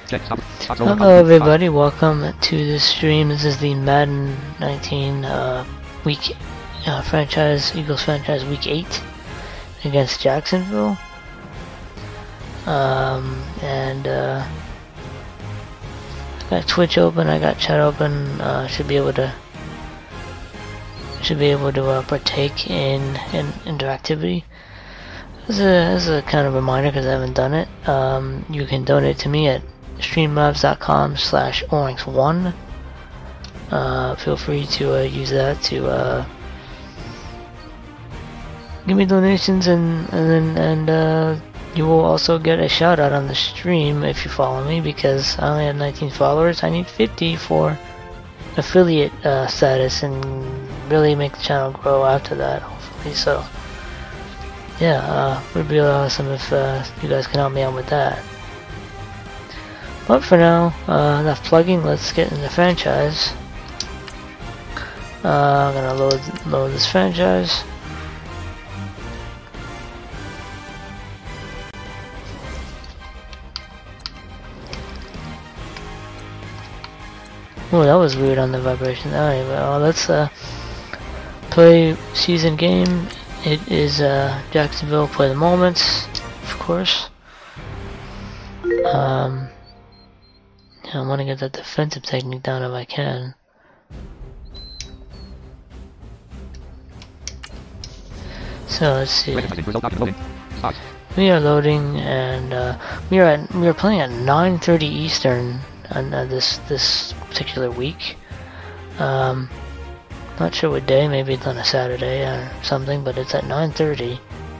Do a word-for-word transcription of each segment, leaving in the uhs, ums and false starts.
Hello everybody, welcome to this stream. This is the Madden nineteen uh, week uh, franchise, Eagles franchise week eight against Jacksonville. Um, and uh, I got Twitch open, I got chat open, uh, should be able to should be able to uh, partake in, in interactivity. This is, a, this is a kind of reminder because I haven't done it. Um, you can donate to me at streamlabs dot com slash oranx one. Uh, feel free to uh, use that to uh, give me donations, and and then and uh, you will also get a shout out on the stream if you follow me, because I only have nineteen followers. I need fifty for affiliate uh, status and really make the channel grow after that, hopefully. So yeah, uh, would be awesome if uh, you guys can help me out with that. But for now, uh, enough plugging, let's get in the franchise. Uh, I'm gonna load, load this franchise. Oh, that was weird on the vibration. Alright, well, let's uh, play season game. It is uh, Jacksonville Play the Moments, of course. Um... I want to get that defensive technique down if I can. So let's see. We are loading, and uh, we are at, we are playing at nine thirty Eastern on uh, this this particular week. Um, not sure what day. Maybe it's on a Saturday or something, but it's at nine thirty.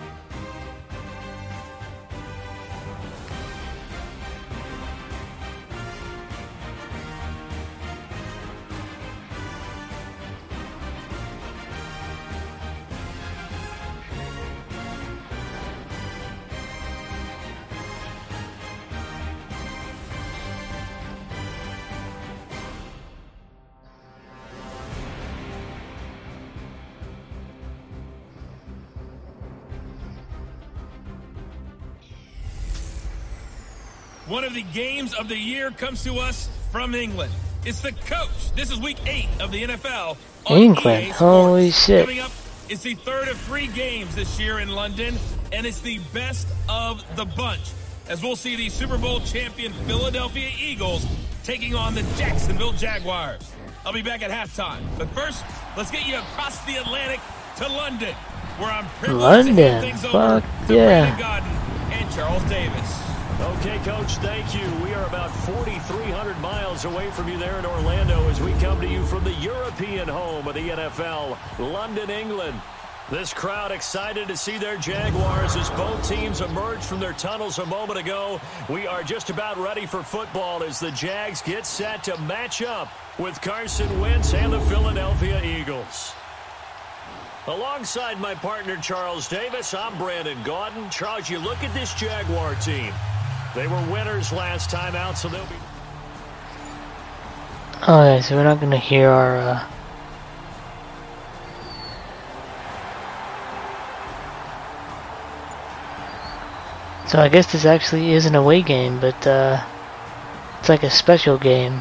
One of the games of the year comes to us from England. It's the coach. This is week eight of the N F L. England, holy shit. Coming up, it's the third of three games this year in London, and it's the best of the bunch, as we'll see the Super Bowl champion Philadelphia Eagles taking on the Jacksonville Jaguars. I'll be back at halftime. But first, let's get you across the Atlantic to London, where I'm privileged London. to hand things over Fuck to yeah. Brandon Gaudin and Charles Davis. Okay, Coach, thank you. We are about forty-three hundred miles away from you there in Orlando as we come to you from the European home of the N F L, London, England. This crowd excited to see their Jaguars as both teams emerged from their tunnels a moment ago. We are just about ready for football as the Jags get set to match up with Carson Wentz and the Philadelphia Eagles. Alongside my partner, Charles Davis, I'm Brandon Gaudin. Charles, you look at this Jaguar team. They were winners last time out, so they'll be... Okay, so we're not gonna hear our, uh... So I guess this actually is an away game, but, uh... it's like a special game.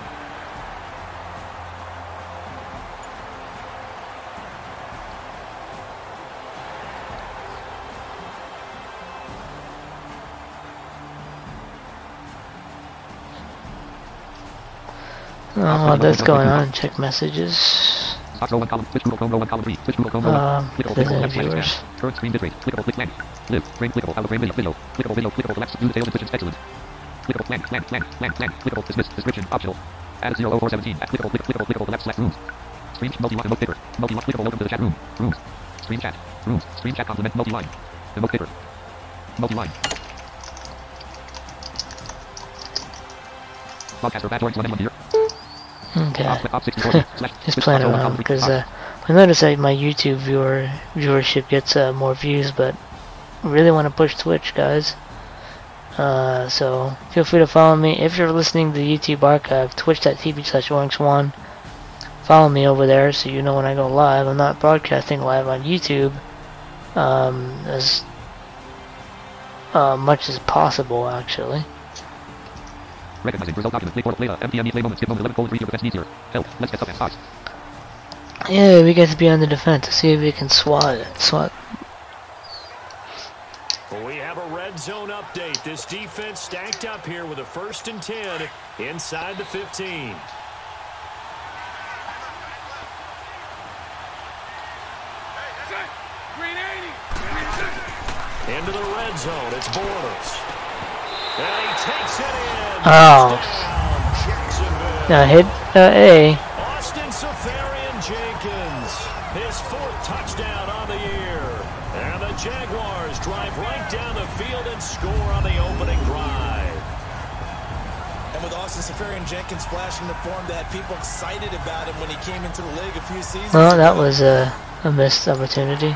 Oh, that's going on. Check messages. Um, if there's any viewers. Current screen bitrate. Clickable click blank. Live. Frame clickable. Out of frame video. Clickable video. Clickable collapse. View detailed descriptions. Excellent. Clickable blank. Blank. Blank. Blank. Blank. Clickable dismiss. Description. Optional. Add zero oh four seventeen. Clickable. Click. Clickable. Clickable collapse. Slash room. Screen. Multi-line. Emote paper. Multi-line. Clickable. Welcome to the chat room. Room. Screen chat. Room. Screen chat. Compliment. Multi-line. Emote paper. Multi-line. Podcaster bad one one here. Okay. Just playing around because uh, I noticed that my YouTube viewer viewership gets uh, more views, but I really want to push Twitch, guys. Uh, so feel free to follow me if you're listening to the YouTube archive. Twitch dot T V slash oranx one. Follow me over there so you know when I go live. I'm not broadcasting live on YouTube um, as uh, much as possible, actually. Recognizing result document. Play for play. M T M E play moment. Skip moment. eleven colon three. Your defense needs here. Help. Let's get stuff and start. Yeah, we get to be on the defense to see if we can swat it. Swat. We have a red zone update. This defense stacked up here with a first and ten inside the fifteen. Into the red zone, it's Bortles. And he takes it in. Oh. Now hit uh, A. Austin Seferian-Jenkins, his fourth touchdown on the year. And the Jaguars drive right down the field and score on the opening drive. And with Austin Seferian-Jenkins splashing the form, that had people excited about him when he came into the league a few seasons Well, that ago. was a, a missed opportunity.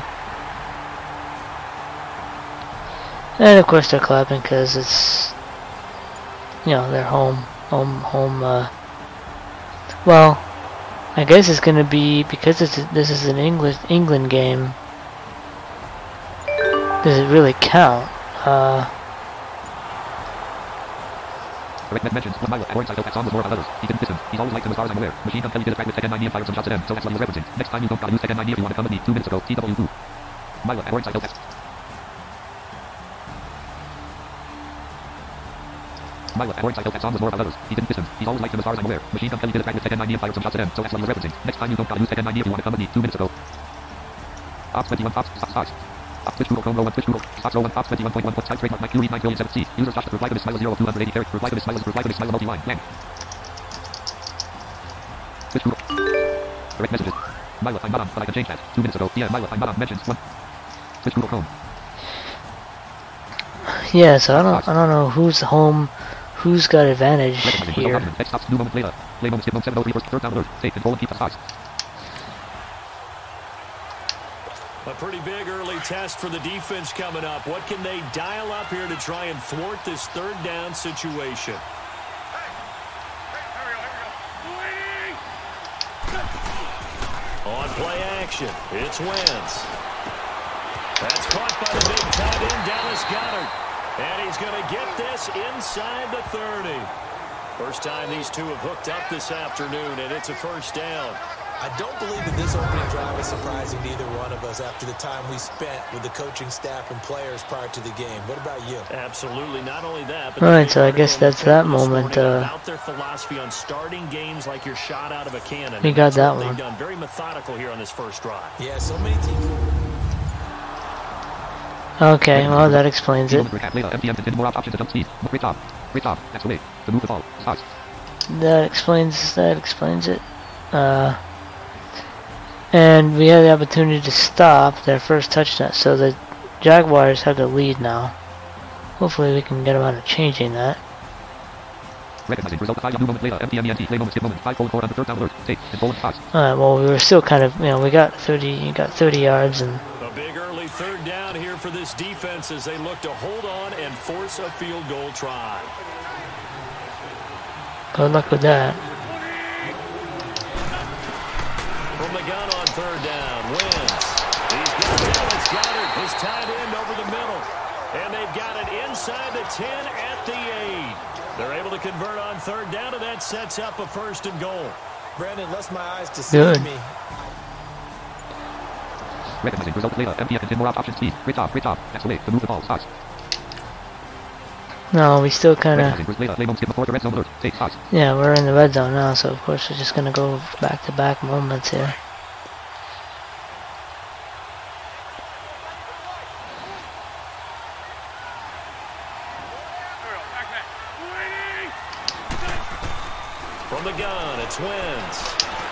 And of course they're clapping because it's, you know, their home, home, home. Uh, well, I guess it's gonna be because it's this is an English England game. Does it really count? Uh, Mentions one mile. Orange side that's on with more about others. He didn't listen. He's always liked him as far as I'm aware. Machine Gun Kelly did a track with Tech N nine E and fired some shots at him, so that's what he's referencing. Next time you don't gotta use Tech N nine E if you want to come to me. Two minutes ago. T W two. Mila. Orange side test. Mila. Orange side that's on with more about others. He didn't listen. He's always liked him as far as I'm aware. Machine Gun Kelly did a track with Tech N nine E and fired some shots at him, so that's what he's referencing. Next time you don't gotta use Tech N nine E if you want to come to me. Two minutes ago. Ops twenty-one. Ops. Stop. Start. Ops switch Google Chrome row one switch Google. Ops row one. Ops twenty-one point one. Type trademark Mike Q read nine billion seven C. User Josh. Reply to this smile zero of two hundred eighty characters. Reply to this smile. Reply to this smile multi-line. Blank. Switch Google. Direct messages. Mila. I'm not on, but I can change that. Two minutes ago. Yeah. Mila. I'm not on. Mentions one. Switch Google Chrome. yeah, so I don't, I don't know who's home, who's got advantage here. Next stops. New moment later. Play moment. Skip moment. seven oh three. First. Third down alert. Take control and keep the starts. A pretty big early test for the defense coming up. What can they dial up here to try and thwart this third down situation? On play action, it's Wentz. That's caught by the big tight end, Dallas Goedert. And he's going to get this inside the thirty. First time these two have hooked up this afternoon, and it's a first down. I don't believe that this opening drive is surprising to either one of us after the time we spent with the coaching staff and players prior to the game. What about you? Absolutely. Not only that, but Alright, so I guess that's that moment. Uh, about their philosophy on starting games like you're shot out of a cannon. We got that They've one. done very methodical here on this first drive. Yeah, so many teams. okay, well that explains it. M T M contains more options to jump speed. Great job. Great job. That's the way. To move the ball. Starts. That explains that explains it. Uh, and we had the opportunity to stop their first touchdown, so the Jaguars have the lead now. Hopefully we can get them out of changing that. Recognizing result five new moment later. M T M E N T play moment skip moment. Five colon four on the third down alert. Take control and starts. Alright, well we were still kind of, you know, we got thirty, you got thirty yards and. A big early third down here for this defense as they look to hold on and force a field goal try. Good luck with that. From the gun on third down, Wentz. He's got Dallas Goedert, his tight end over the middle. And they've got it inside the ten at the eight. They're able to convert on third down, and that sets up a first and goal. Brandon, lest my eyes deceive Good. me. Recognizing result later. M T M contains more options speed. Great job. Great job. That's the way. To move the ball. Starts. No, we still kind of. Recognizing later. Play moment skip before the red zone alert. Take starts. Yeah, we're in the red zone now, so of course we're just gonna go back-to-back moments here. From the gun, it's Wentz.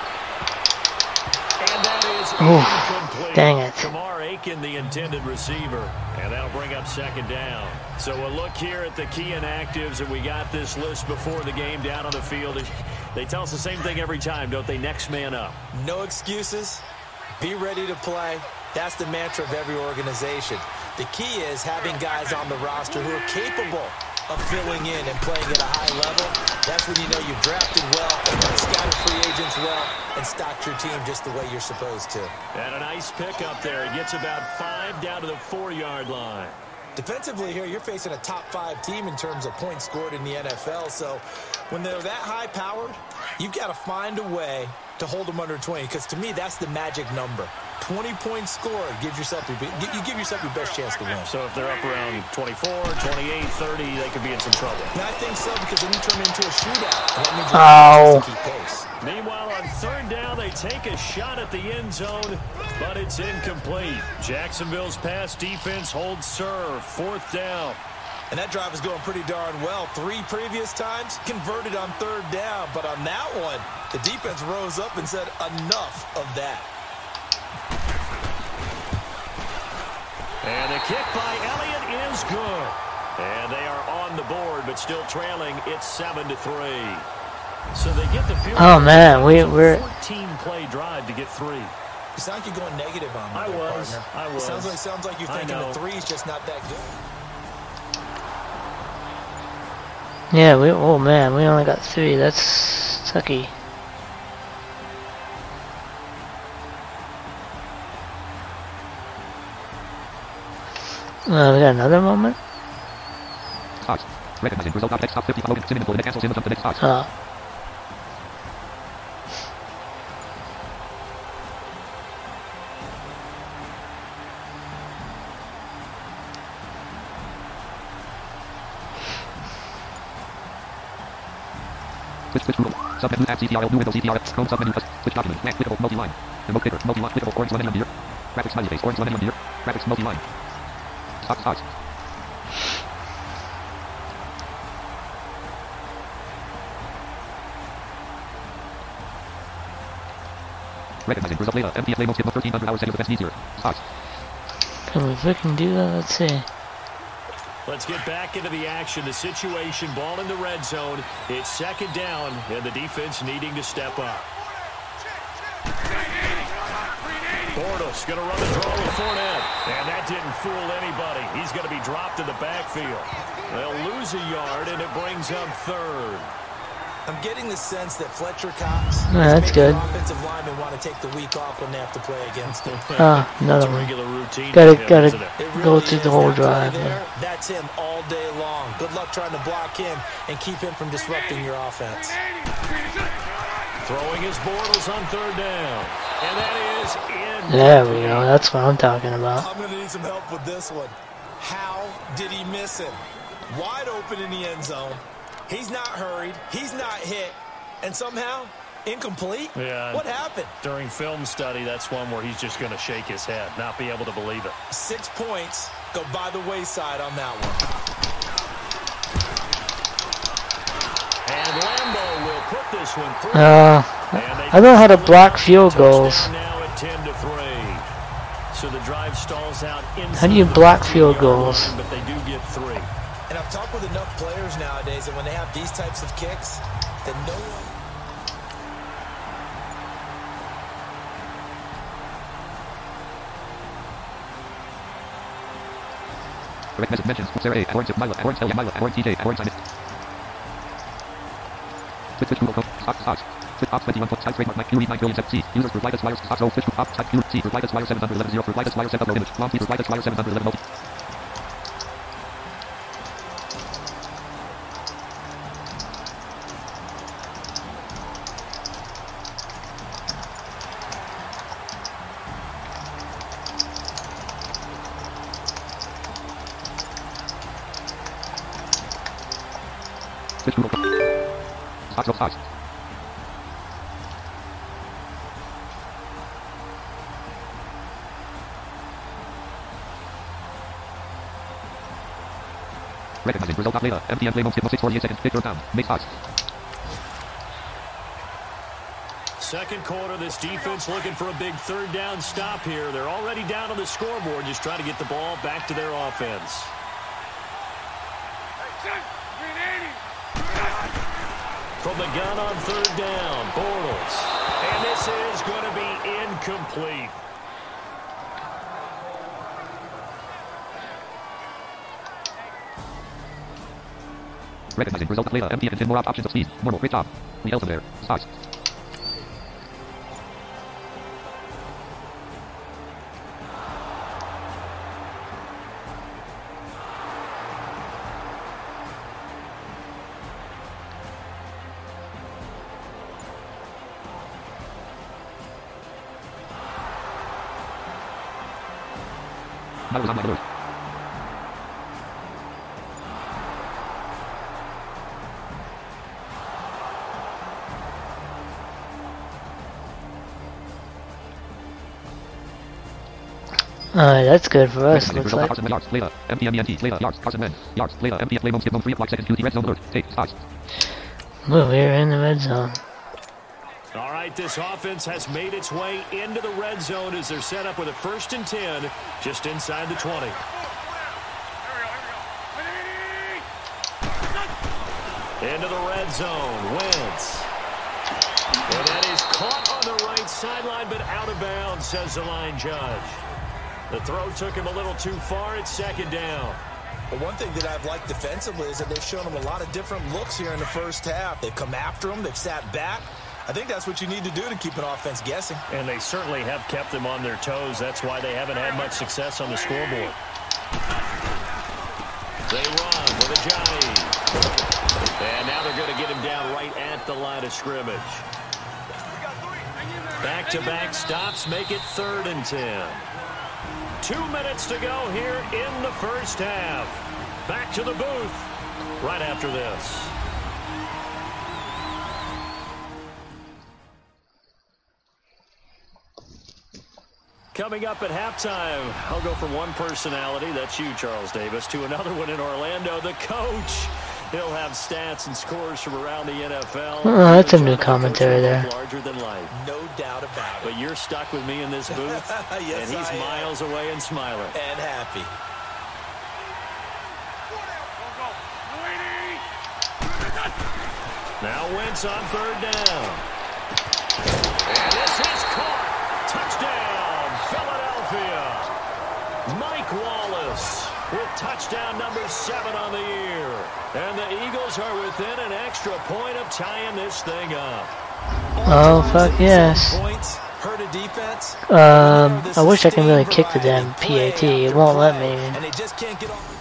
And that is Oof, incomplete. dang it. Kamar Aiken, the intended receiver. And that'll bring up second down. So a look here at the key inactives, and we got this list before the game down on the field. They tell us the same thing every time, don't they? Next man up. No excuses. Be ready to play. That's the mantra of every organization. The key is having guys on the roster who are capable of filling in and playing at a high level. That's when you know you've drafted well, scouted free agents well, and stocked your team just the way you're supposed to. And a nice pickup there. It gets about five down to the four-yard line. Defensively here, you're facing a top five team in terms of points scored in the N F L. So when they're that high-powered, you've got to find a way to hold them under twenty, because to me, that's the magic number. twenty points scored gives yourself your, you give yourself your best chance to win. So if they're up around twenty-four, twenty-eight, thirty, they could be in some trouble. And I think so, because then you turn it into a shootout. And that means Oh. you keep pace. Meanwhile, on third down, they take a shot at the end zone, but it's incomplete. Jacksonville's pass defense holds serve. Fourth down. And that drive is going pretty darn well. Three previous times converted on third down, but on that one, the defense rose up and said enough of that. And the kick by Elliott is good. And they are on the board, but still trailing. It's seven to three. So they get the field. Oh man, we we're fourteen play drive to get three. You sound like you're going negative on me, I there, was. partner. I was. It sounds like sounds like you're I thinking know. the three's just not that good. yeah we oh man we only got three. That's sucky. Uh, we got another moment. Starts. Recognizing result of next top fifty following Simmons and cancels in the jump to next starts. Uh, Switch, switch, rule. Submenu app C T R L, new window C T R L, Chrome submenu, switch document, next, clickable, multi-line. Remote clicker, multi-line, clickable, orange one any here. Graphics smiley face, orange one any here. Graphics multi-line. Start, start. Recognizing result later, M P F labels give thirteen hundred hours settings defense easier. Start. can we freaking do that? Let's see. Let's get back into the action. The situation, ball in the red zone. It's second down, and the defense needing to step up. Bortles going to run the draw with Fournette. And that didn't fool anybody. He's going to be dropped in the backfield. They'll lose a yard, and it brings up third. I'm getting the sense that Fletcher Cox Yeah, that's is good. making offensive linemen want to take the week off when they have to play against him. Ah, another It's a one. regular routine. Gotta for him, gotta isn't it? It go really through the is. whole That play drive. there, yeah. that's him all day long. Good luck trying to block him and keep him from disrupting your offense. Throwing his Bortles on third down. And that is in. There we go. That's what I'm talking about. I'm going to need some help with this one. How did he miss him? Wide open in the end zone. He's not hurried. He's not hit. And somehow, incomplete? Yeah. What happened? During film study, that's one where he's just going to shake his head, not be able to believe it. Six points go by the wayside on that one. And Lambeau will put this one through. Uh, I don't know how to block field goals. Touchdown now at ten to three. So the drive stalls out inside How do you the block fifteen field yard goals? line, but they do get three. And I've talked with enough players nowadays that when they have these types of kicks, that no one... Correct message mentions, Sarah A, orange, Mila, orange, L, Mila, orange, T J, orange, Simon. Switch, switch, Google, start, start. Switch, ops, twenty-one, type, trademark, Mike, Q, read, nine, billion, C, users, reply, that's wires, start, so, switch, ops, type, Q, C, reply, that's wire, seven hundred eleven, zero, reply, that's wire, set, upload image, long, T, reply, that's wire, seven hundred eleven, multi. Switch, Google, start, so, start. Recognizing result later. M T N label skip six forty-eight seconds. Fifth down. Make starts. Second quarter, this defense looking for a big third down stop here. They're already down on the scoreboard, just trying to get the ball back to their offense. From the gun on third down, Bortles. And this is going to be incomplete. Recognizing result later. M T N and ten more op- options of speed. Normal. Great job. We held them there. Starts. That was on my alert. Alright, that's good for us, Red looks zone, like. Carson yards, Layla, M T M E N T, Layla, yards, Carson men, yards, Layla, M T F, Layla, skip, three o'clock seconds, Q T, red zone alert, take, starts. Well, we're in the red zone. All right, this offense has made its way into the red zone as they're set up with a first and ten just inside the twenty. Into the red zone, Wentz. And that is caught on the right sideline, but out of bounds, says the line judge. The throw took him a little too far. It's second down. Well, one thing that I've liked defensively is that they've shown him a lot of different looks here in the first half. They've come after him. They've sat back. I think that's what you need to do to keep an offense guessing. And they certainly have kept them on their toes. That's why they haven't had much success on the scoreboard. They run with a Johnny. And now they're going to get him down right at the line of scrimmage. Back-to-back stops make it third and ten. Two minutes to go here in the first half. Back to the booth right after this. Coming up at halftime, I'll go from one personality, that's you, Charles Davis, to another one in Orlando, the coach. He'll have stats and scores from around the N F L. Oh, that's a new commentary there. Larger than life. No doubt about it. But you're stuck with me in this booth, yes, and he's I miles am. away and smiling. And happy. Now Wentz on third down. And this is caught. Touchdown, Philadelphia. Mike Wallace with touchdown number seven on the year. And the Eagles are within an extra point of tying this thing up. Oh, fuck yes. Points, hurt a defense. Um, I wish I could really kick the damn P A T. It won't let me. And they just can't get off.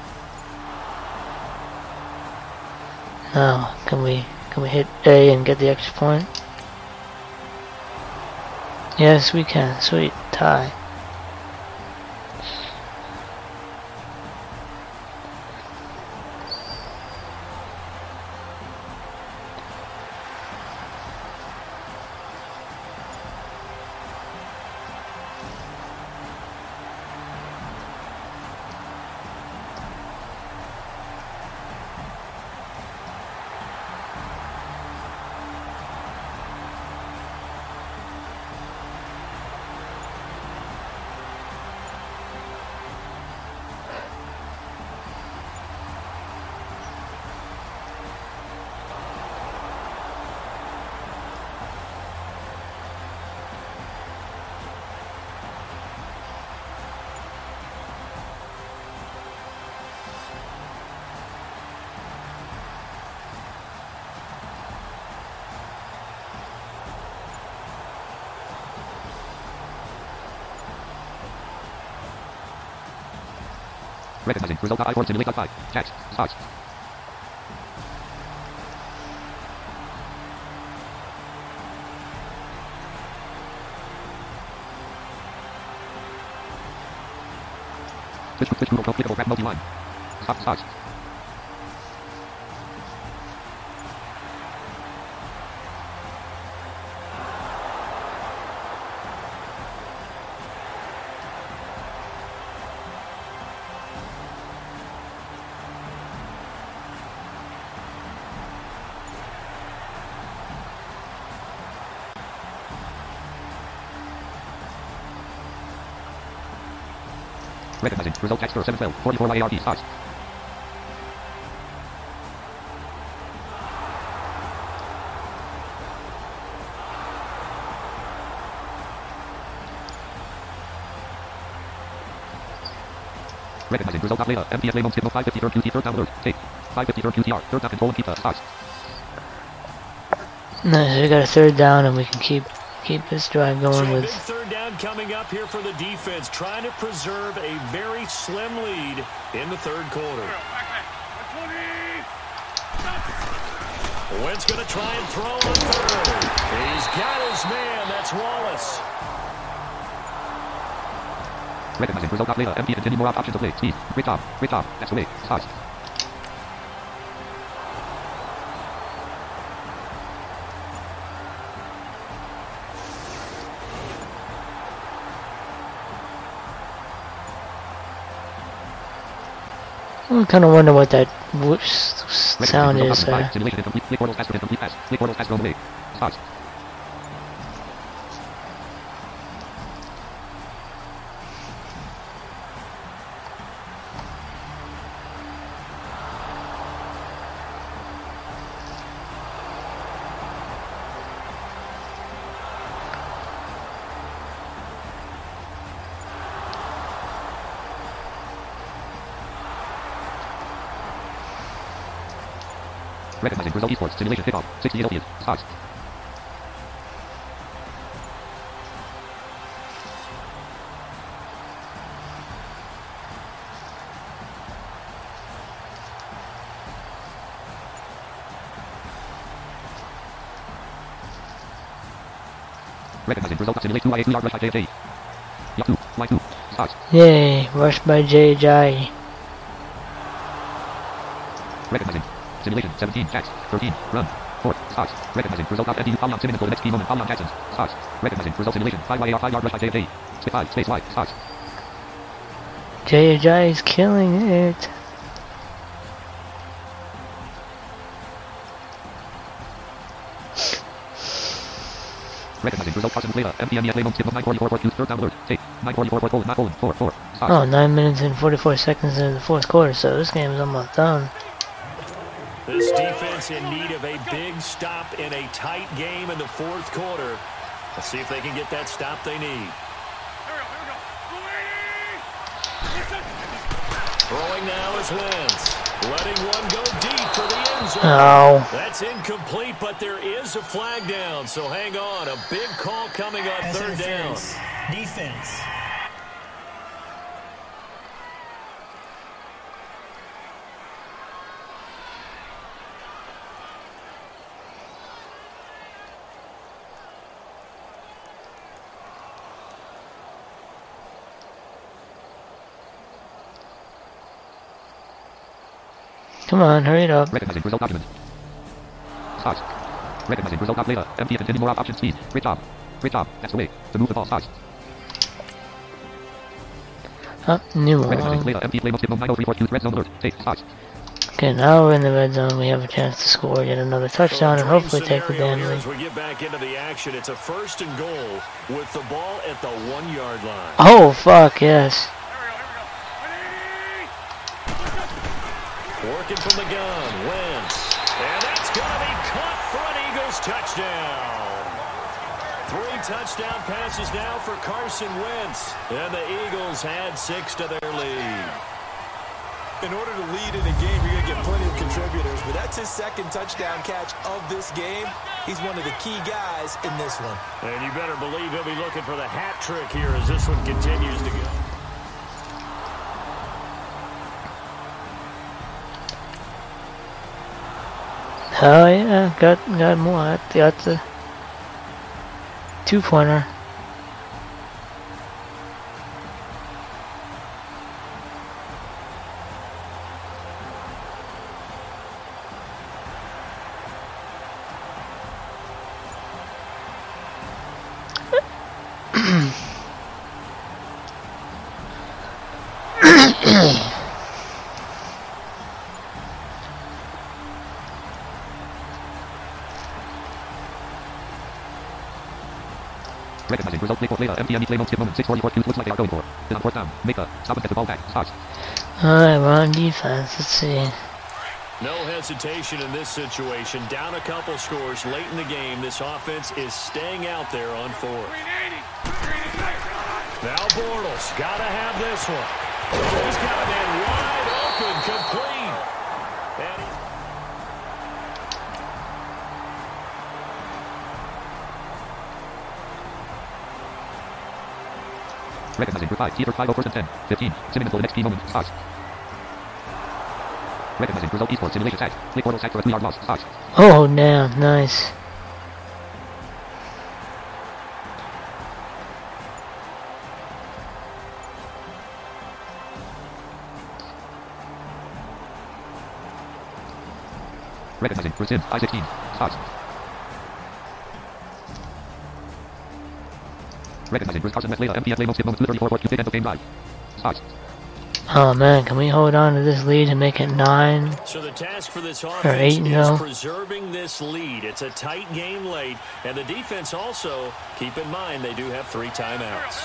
No, can we can we hit A and get the extra point? Yes, we can. Sweet tie. Recognizing result I four simulate five. Chat. Starts. Switch switch Google clickable grab multi-line. Stop starts. Recognizing result text for seven twelve forty-four Y A R T starts. Recognizing result later. M T F label skip five fifty third Q T third down alert. Take five fifty third Q T R third down control and keep the starts. Nice, we got a third down and we can keep keep this drive going so with. Big third down coming up here for the defense, trying to preserve a very slim lead in the third quarter. Wentz going to try and throw on third. He's got his man. That's Wallace. Recognizing result of data. Empty. Continue more options to play. Speed. Great job. Great job. That's the way. Start. I kind of wonder what that whoosh sound is. Uh, Simulation incomplete. Click portals pass. Incomplete pass. Click portals pass. Go away. Start. Recognizing result esports. Simulation kickoff. sixty-eight Elfian. Start. Recognizing result of simulation two I A two yard rush by J J. Yup two. Y two. Start. Yay, rushed by J J. Recognizing. Simulation seventeen. Jacks. thirteen. Run. four. Start. Recognizing result of F D U. Paulion Simmons for the next key moment. Paulion Jackson. Start. Recognizing result simulation. five Y A R five yard rush by J J. Space five. Space Y. Start. J J is killing it. Recognizing result Carson Plata. M P M E S Lamo skip of nine forty-four four two. Third down alert. Take. nine forty-four four colon. Not colon. four. four. Start. Oh, nine minutes and forty-four seconds in the fourth quarter, so this game is almost done. This defense in need of a big stop in a tight game in the fourth quarter. Let's see if they can get that stop they need. Throwing now is Wentz. Letting one go deep for the end zone. Oh. That's incomplete, but there is a flag down, so hang on. A big call coming on Pass third down. interference. Defense. Come on, hurry it up. Recognizing result document. Start. Recognizing result of data. Empty. Continue more options. Speed. Great job. Great job. That's the way. To move the ball. Start. Huh, new Recognizing one. data. Empty. Play must skip nine oh three four two. Red zone alert. Take. Start. Okay, now we're in the red zone. We have a chance to score yet another touchdown and Dream hopefully take the scenario damn here lead. as we get back into the action. It's a first and goal with the ball at the one-yard line. Oh, fuck, yes. Working from the gun, Wentz. And that's going to be caught for an Eagles touchdown. Three touchdown passes now for Carson Wentz. And the Eagles add six to their lead. In order to lead in a game, you're going to get plenty of contributors, but that's his second touchdown catch of this game. He's one of the key guys in this one. And you better believe he'll be looking for the hat trick here as this one continues to go. Oh yeah, got got more. Got the two pointer. Recognizing result. Play for later. M P M E play mode skip moment. six forty-four two. Looks like they are going for. Then on fourth down. Make a stop and get the ball back. Start. Alright, we're on defense. Let's see. No hesitation in this situation. Down a couple scores late in the game. This offense is staying out there on fourth. Now Bortles got to have this one. He's got a man wide open, complete. And he Recognizing for five. Keeper five over first and ten. fifteen. Simmons for the next key moment. Start. Recognizing result esports simulation sack. Click portal sack for a three-yard loss. Start. Oh damn, nice. Recognizing. Bruce Sims. I sixteen. Spots. Recognizing. Bruce Carson. West Layla. M P F. Lamo. Skip. Moment. thirty-four. Fourth. Tuesday. End of game drive. Spots. Oh man, can we hold on to this lead and make it nine? So the task for this offense or eight, is no. preserving this lead. It's a tight game late, and the defense also, keep in mind, they do have three timeouts.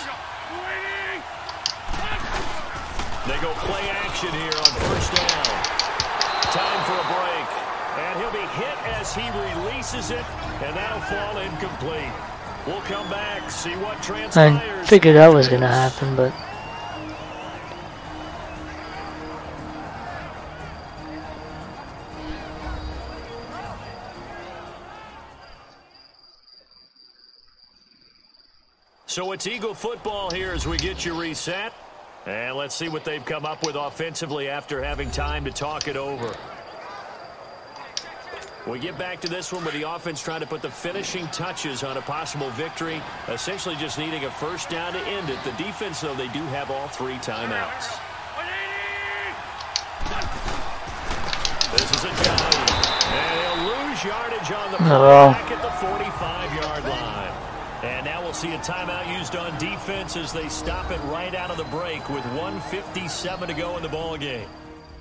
They go play action here on first down. Time for a break, and he'll be hit as he releases it, and that'll fall incomplete. We'll come back, see what transpires. I figured that was going to happen, but... So it's Eagle football here as we get you reset. And let's see what they've come up with offensively after having time to talk it over. We get back to this one with the offense trying to put the finishing touches on a possible victory, essentially just needing a first down to end it. The defense, though, they do have all three timeouts. This is a giant. And he'll lose yardage on the oh. back at the forty-five-yard line. And now we'll see a timeout used on defense as they stop it right out of the break with one fifty-seven to go in the ball game.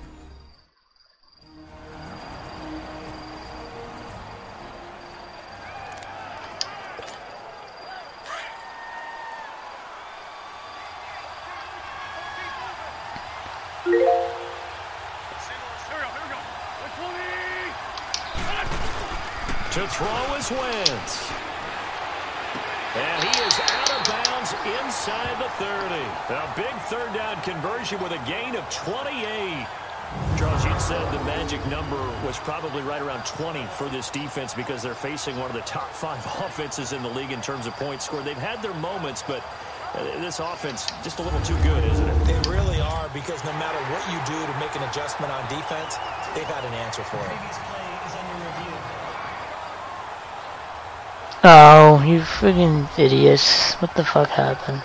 To throw is Wentz. And he is out of bounds inside the thirty. A big third down conversion with a gain of twenty-eight. Charles, you said the magic number was probably right around twenty for this defense because they're facing one of the top five offenses in the league in terms of points scored. They've had their moments, but this offense just a little too good, isn't it? They really are, because no matter what you do to make an adjustment on defense, they've had an answer for it. Oh, you friggin' idiots. What the fuck happened?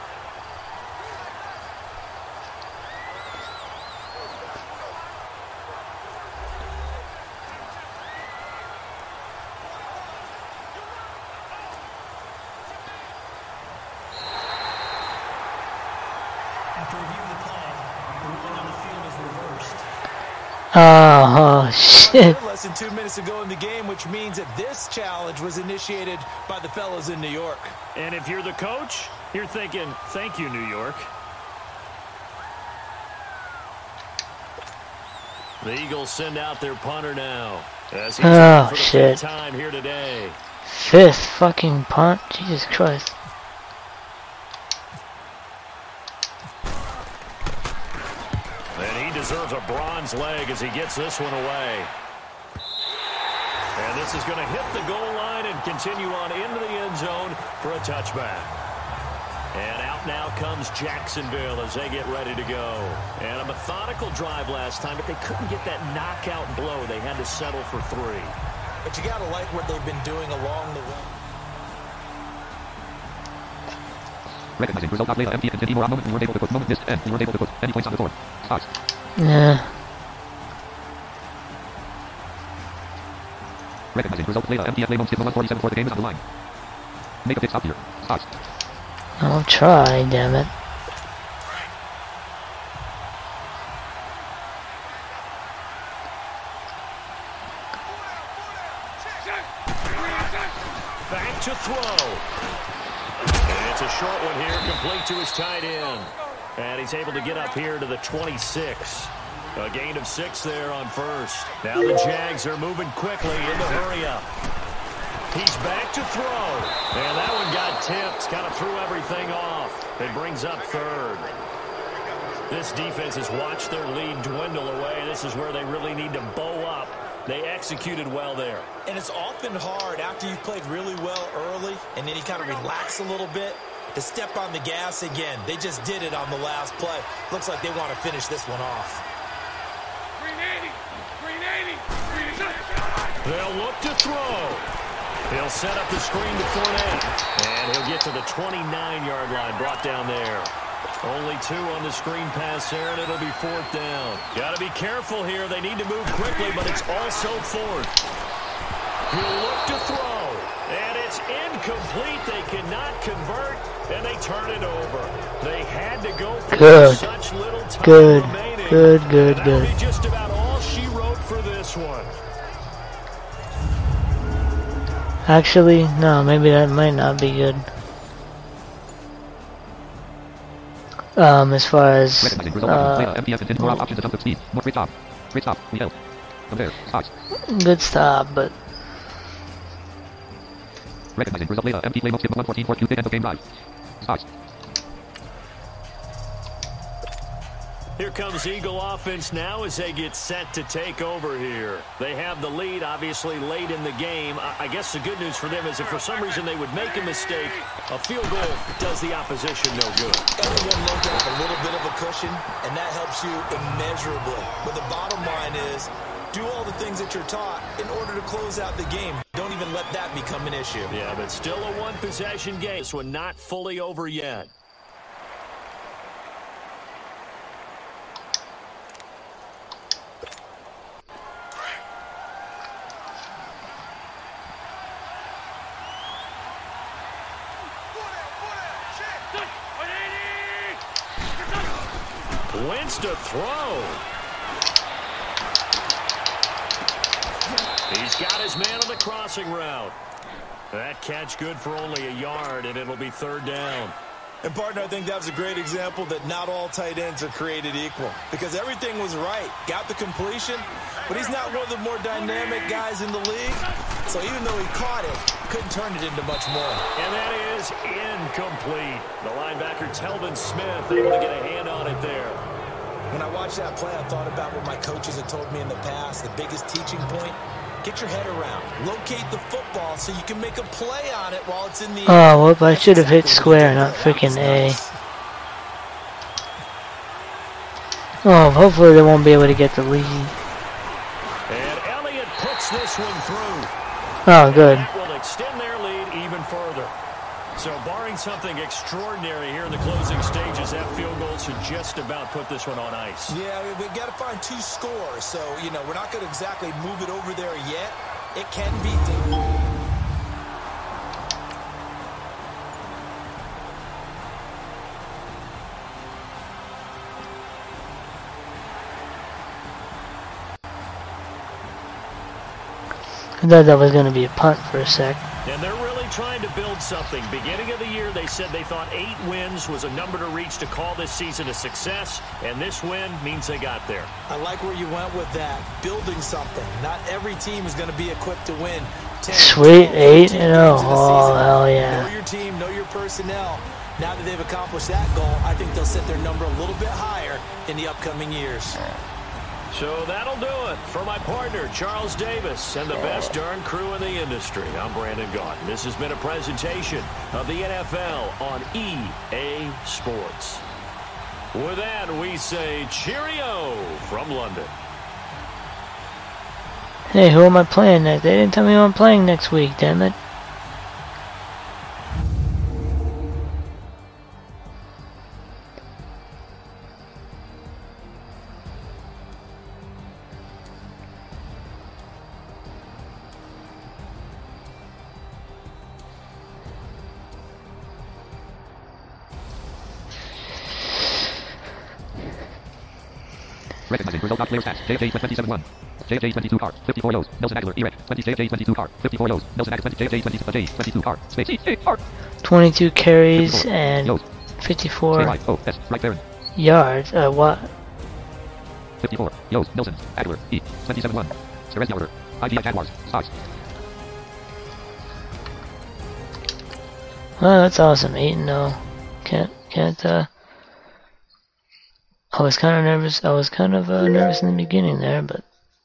After reviewing the play, the ruling on the field is reversed. Oh, oh shit. Less than two minutes ago in the game, which means that this challenge was initiated by the fellas in New York. And if you're the coach, you're thinking, thank you, New York. The Eagles send out their punter now. As he's oh, for the shit. fifth time here today. Fifth fucking punt? Jesus Christ. And he deserves a bronze leg as he gets this one away. And this is going to hit the goal line and continue on into the end zone for a touchback. And out now comes Jacksonville as they get ready to go. And a methodical drive last time, but they couldn't get that knockout blow. They had to settle for three. But you got to like what they've been doing along the way. Recognizing result not later. M P and more moment. We weren't able to put moment missed. And we weren't able to put any points on the board. Spots. Yeah. Recognizing result later. M P F Lamo skip one forty-seven for the game is on the line. Make a pick stop here. Spots. I'll try, damn it. Back to throw. And it's a short one here, complete to his tight end. And he's able to get up here to the twenty-six. A gain of six there on first. Now the Jags are moving quickly in the hurry-up. He's back to throw. And that one got tipped, kind of threw everything off. It brings up third. This defense has watched their lead dwindle away. This is where they really need to bow up. They executed well there. And it's often hard after you've played really well early and then you kind of relax a little bit to step on the gas again. They just did it on the last play. Looks like they want to finish this one off. They'll look to throw. He'll set up the screen to Fournette. And he'll get to the twenty-nine-yard line, brought down there. Only two on the screen pass there, and it'll be fourth down. Got to be careful here. They need to move quickly, but it's also fourth. He'll look to throw, and it's incomplete. They cannot convert, and they turn it over. They had to go for Good. such little time Good. remaining. Good, good, That'll good. be just about all she wrote for this one. Actually, no, maybe that might not be good. Um, as far as Recognizing result uh, M P S and more options at speed. More straight stop. Straight stop. We help. Compare. Spots. good stop, but Recognizing result later. M P play mode skip one fourteen four Q end of game drive. Spots. Here comes Eagle offense now as they get set to take over here. They have the lead, obviously, late in the game. I, I guess the good news for them is if for some reason they would make a mistake, a field goal does the opposition no good. Everyone loves to have a little bit of a cushion, and that helps you immeasurably. But the bottom line is, do all the things that you're taught in order to close out the game. Don't even let that become an issue. Yeah, but still a one-possession game. This one not fully over yet. Wentz to throw. He's got his man on the crossing route. That catch good for only a yard, and it'll be third down. And, partner, I think that was a great example that not all tight ends are created equal. Because everything was right. Got the completion, but he's not one of the more dynamic guys in the league. So even though he caught it, couldn't turn it into much more. And that is incomplete. The linebacker, Telvin Smith, able to get a hand on it there. When I watched that play, I thought about what my coaches had told me in the past. The biggest teaching point, get your head around. Locate the football so you can make a play on it while it's in the air. oh, whoop! I should have hit square, not freaking A. Oh, hopefully they won't be able to get the lead. And Elliott puts this one through. Oh, good. That will extend their lead even further. So barring something extraordinary here in the closing stages, that field goal should just about put this one on ice. Yeah, we, we got to find two scores. So, you know, we're not going to exactly move it over there yet. It can be done. I thought that was going to be a punt for a sec. And they're really trying to build something. Beginning of the year, they said they thought eight wins was a number to reach to call this season a success, and this win means they got there. I like where you went with that. Building something. Not every team is going to be equipped to win. ten, Sweet, twelve, eight fifteen and oh, games in a oh, season. hell yeah. Know your team, know your personnel. Now that they've accomplished that goal, I think they'll set their number a little bit higher in the upcoming years. So that'll do it for my partner, Charles Davis, and the best darn crew in the industry. I'm Brandon Gaudin. This has been a presentation of the N F L on E A Sports. With that, we say cheerio from London. Hey, who am I playing next? They didn't tell me who I'm playing next week, damn it. Recognizing result dot player stats. J F J twenty-seven one. J F J twenty-two car. fifty-four O's. Nelson Aguilar. Erect. twenty J F J twenty-two car. fifty-four O's. Nelson Aguilar. twenty J F J twenty-two J twenty-two car. Space. E A R. twenty-two carries fifty-four. and O's. fifty-four J Y O S. Right Baron. yards. Uh, what? fifty-four. Yo's. Nelson. Aguilar. E. twenty-seven one. Cerez Yowler. I D I Jaguars. Spots. Oh, that's awesome. eight and oh. Can't, can't, uh... I was kind of nervous. I was kind of uh, nervous in the beginning there, but...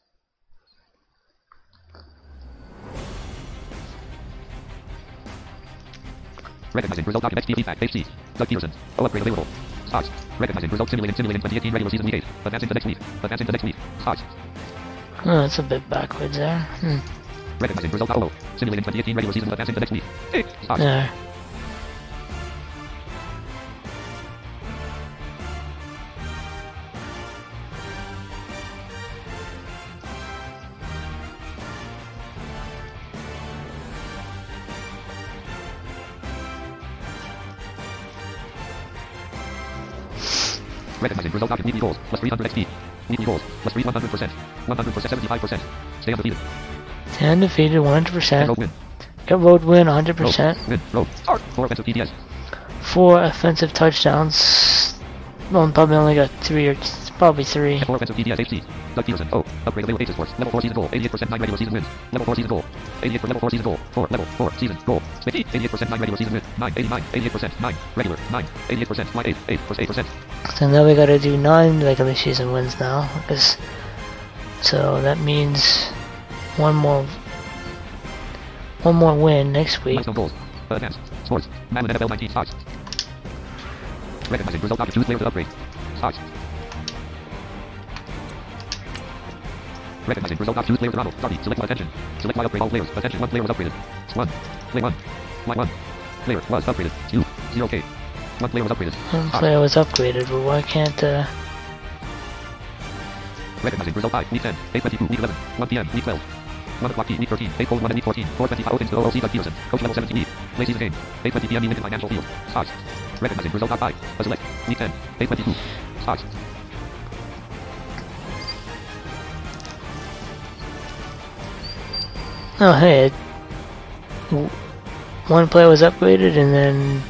Recognizing result document X T feedback. Page C. Doug Peterson. O upgrade available. Spots. Recognizing result simulating simulating twenty eighteen regular season week eight. Advancing to next week. Advancing to next week. Spots. Oh, that's a bit backwards there. Hmm. Recognizing result O. Simulating twenty eighteen regular season advancing to next week. Spots. There. Recognizing result option. Weekly goals. Plus three hundred X P. Weekly goals. Plus three one hundred percent. one hundred percent. seventy-five percent. Stay undefeated. Stay undefeated. one hundred percent. Road win. Get road win. one hundred percent. Road. Win. Road. Start. Four offensive T D S. Four offensive touchdowns. Well, probably only got three or probably three. Four offensive T D S. H C. Doug Peterson. Oh. Upgrade available. Aces Force. Level four season goal. eighty-eight percent nine regular season wins. Level four season goal. eighty-eight for level four season goal. four. Level four season goal. eighty-eight percent nine regular season wins. nine. eighty-nine. eighty-eight percent nine. Regular. nine. eighty-eight percent. eight. eight. eight percent. So now we gotta do nine regular season wins now. Because, so that means one more one more win next week. Milestone goals. Advanced. Sports. Madden N F L nineteen stocks. Recognizing result option. Choose player to upgrade. Stocks. Recognizing result option. Choose player to Ronald. Darby. Select one. Attention. Select one. Upgrade all players. Attention. One player was upgraded. one. Play one. Line one. Player was upgraded. two. zero K. One player was upgraded. One player was upgraded, but why can't uh Recognizing result five. Week ten. eight twenty-two. Week eleven. one P M. Week twelve. one o'clock P. Week thirteen. eight colon one and week fourteen. four twenty-five. Opens to O O C. Doug Peterson. Coach level seventeen E. Play season game. eight twenty P M. Lincoln Financial Field. Stocks. Recognizing result top five. A select. Week ten. eight twenty-two. Stocks. Oh hey, it, w one player was upgraded and then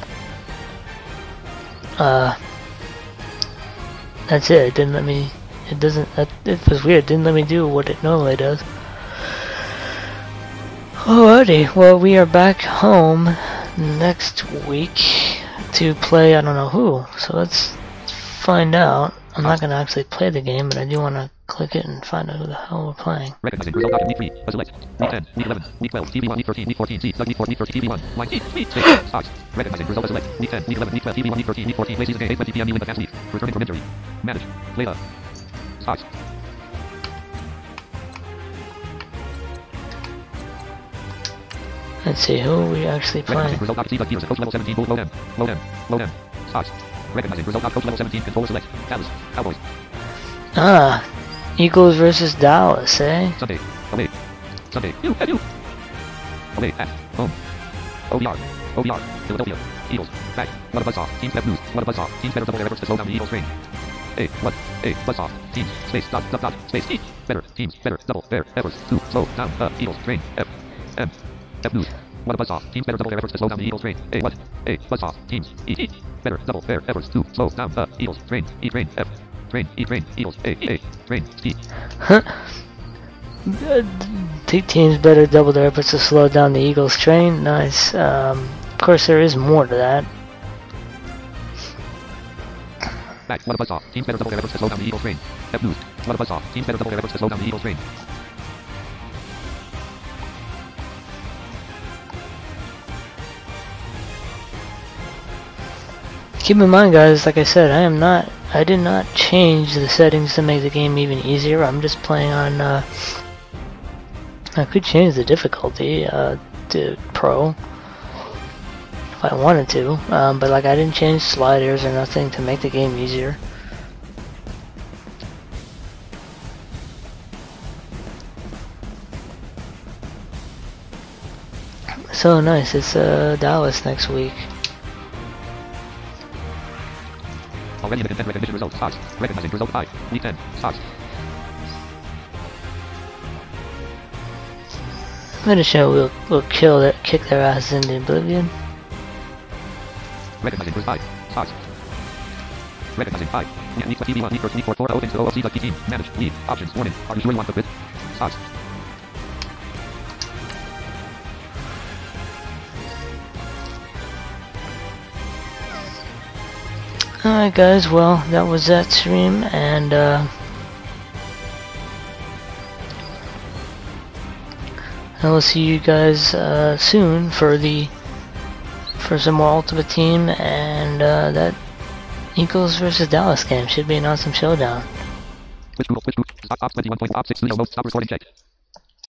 uh that's it. It didn't let me. It doesn't. That, it was weird. It didn't let me do what it normally does. Alrighty. Well, we are back home next week to play. I don't know who. So let's find out. I'm not gonna actually play the game, but I do want to click it and find out who the hell we're playing. Recognizing result option. Week three. A select. Week ten. Week eleven. Week twelve. T V one. Week thirteen. Week fourteen. C. Doug. Week four. Week thirteen. T V one. Line C. Week six. Stocks. Recognizing result. A select. Week ten. Week eleven. Week twelve. T V one. Week thirteen. Week fourteen. Play season game. eight twenty P M. New Advanced Week. Returning from injury. Manage. Play. Stocks. Let's see who are we actually playing. Recognizing result option. Doug Peterson. Coach level seventeen. Load M. Load M. Load M. Stocks. Recognizing result option. Coach level seventeen. Controller select. Dallas. Cowboys. Ah, Eagles versus Dallas, eh? Sunday. Away. Sunday. You and you. Away at home. O B R. O B R. Philadelphia. Eagles. Back. What a buzzsaw. Teams have news. What a buzzsaw. Teams better double their efforts to slow down the Eagles' train. A. What? A. Buzzsaw. Teams. Space. Dot. Dot. Dot. Space. E. Better. Teams. Better. Double their efforts to slow down the Eagles' train. F. M. F news. What a buzzsaw. Teams better double their efforts to slow down the Eagles' train. A. What? A. Buzzsaw. Teams. E. E. Better double their efforts to slow down the Eagles' train. E. Train. F. Train. E. Train. Eagles. A. A. Train. E. Huh. Teams better double their efforts to slow down the Eagles' train. Nice. Um, of course, there is more to that. Back. What a buzzsaw. Teams better double their efforts to slow down the Eagles' train. F news. What a buzzsaw. Teams better double their efforts to slow down the Eagles' train. Keep in mind, guys, like I said, I am not, I did not change the settings to make the game even easier. I'm just playing on, uh, I could change the difficulty, uh, to Pro, if I wanted to, um, but like I didn't change sliders or nothing to make the game easier. So nice, it's, uh, Dallas next week. Already in the consent recognition result. Stocks. Recognizing result five. Week ten. Stocks. I'm gonna show we'll, we'll kill that, kick their asses into oblivion. Recognizing result five. Stocks. Recognizing five. Week T V one. Week first. Week four. Four. Opens to O O C. Doug team. Manage. Leave. Options. Warning. Are you sure you want to quit? Stocks. Alright guys, well, that was that stream, and uh, I will see you guys uh, soon for the for some more Ultimate Team, and uh, that Eagles versus Dallas game should be an awesome showdown. Switch Google, switch Google. Stop, stop, twenty-one point six, stop recording check.